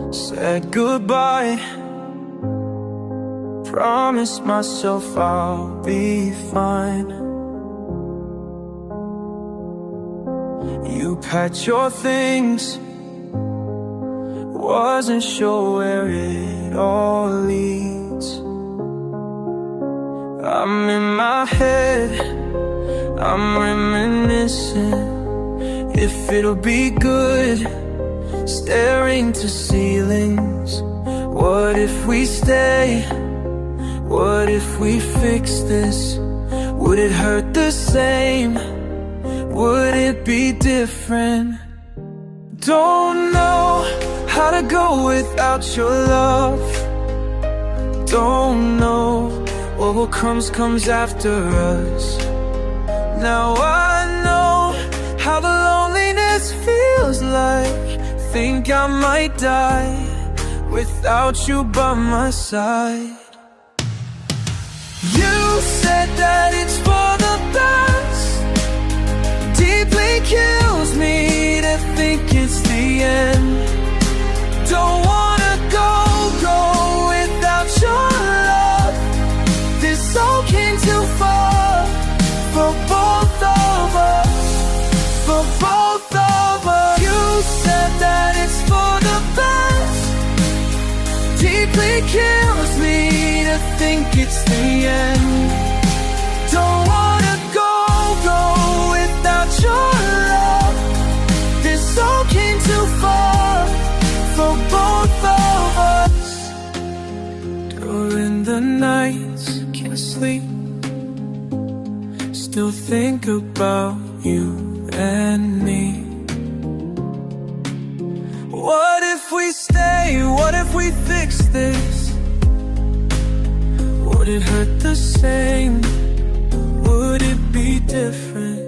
Said goodbye, promised myself I'll be fine. You packed your things, wasn't sure where it all leads. I'm in my head, I'm reminiscing if it'll be good, staring to ceilings. What if we stay? What if we fix this? Would it hurt the same? Would it be different? Don't know how to go without your love. Don't know what comes after us. Now I know how the loneliness feels like. Think I might die without you by my side. You said that it's for the best. Deeply kills me to think it's the end. Don't wanna go without your love. This all came too far for both of us, for both of us. You said that it's for the best. Deeply kills me to think it's the end. Don't wanna go without your love. This all came too far for both of us. During the nights, can't sleep, still think about you and me. What if we stay? What if we fix this? Would it hurt the same? Would it be different?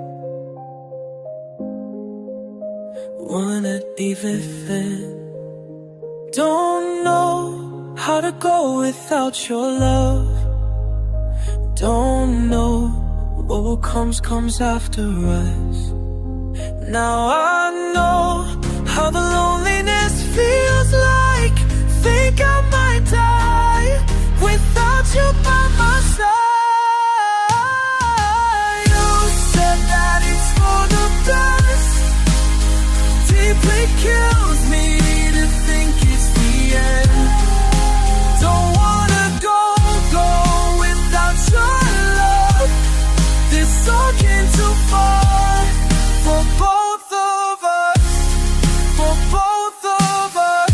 Wouldn't it even fit? Don't know how to go without your love. Don't know what comes after us. Now I know how the loneliness feels like. Think I might die without you by my side. You said that it's for the best. Deeply kills me to think it's the end. Don't wanna go without your love. This all came too far for both of us, for both of us.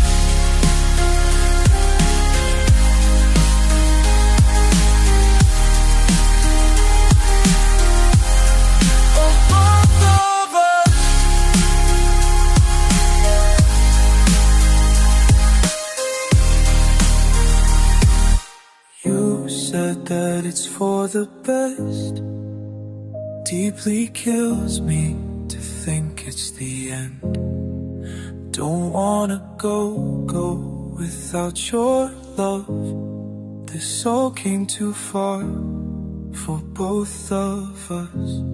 For both of us. You said that it's for the best. Deeply kills me to think it's the end. Don't wanna go without your love. This all came too far for both of us.